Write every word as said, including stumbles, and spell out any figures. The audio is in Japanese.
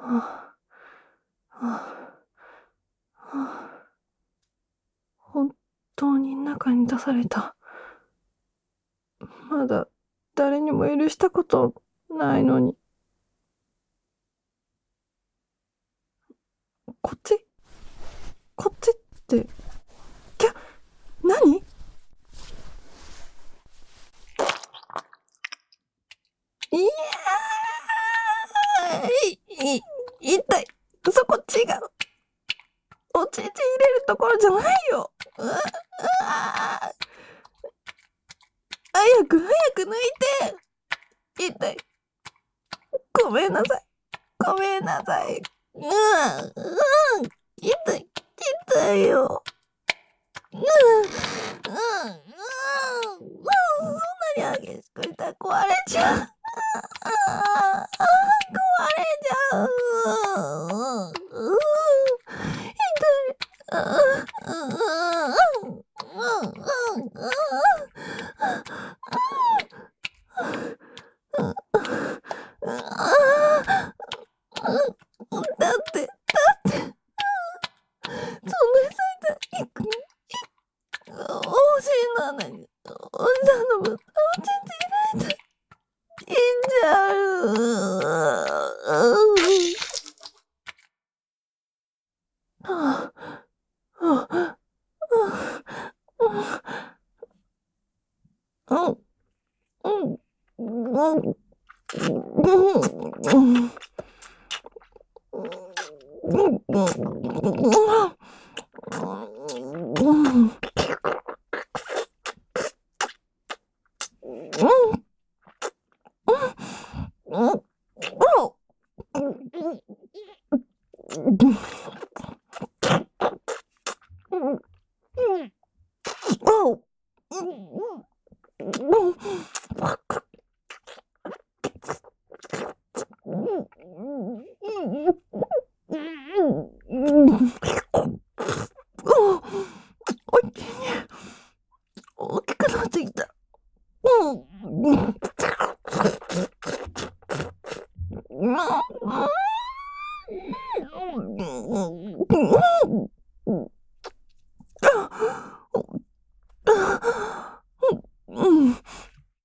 はあ、はあ、はあ。本当に中に出された。まだ誰にも許したことないのに。こっちこっちって、きゃ、何？いやーい、い、痛い。そこ違う。おちんち入れるところじゃないよ。うわ、うわ早く早く抜いて。痛い。ごめんなさい。ごめんなさい。うん、うん。痛い。痛いよ。うん、うん、うん。そんなに激しくしたら壊れちゃう。ああ、壊れちゃう。うん、痛い。うん、うん、うん、うん、うん、だって、だって、そんな最大、いく、おしいなのに、おじさんの分、おちんち入れて、いいんじゃう。はあ、はあ、うん、うん、うん、うん。大きくなってきた。うん。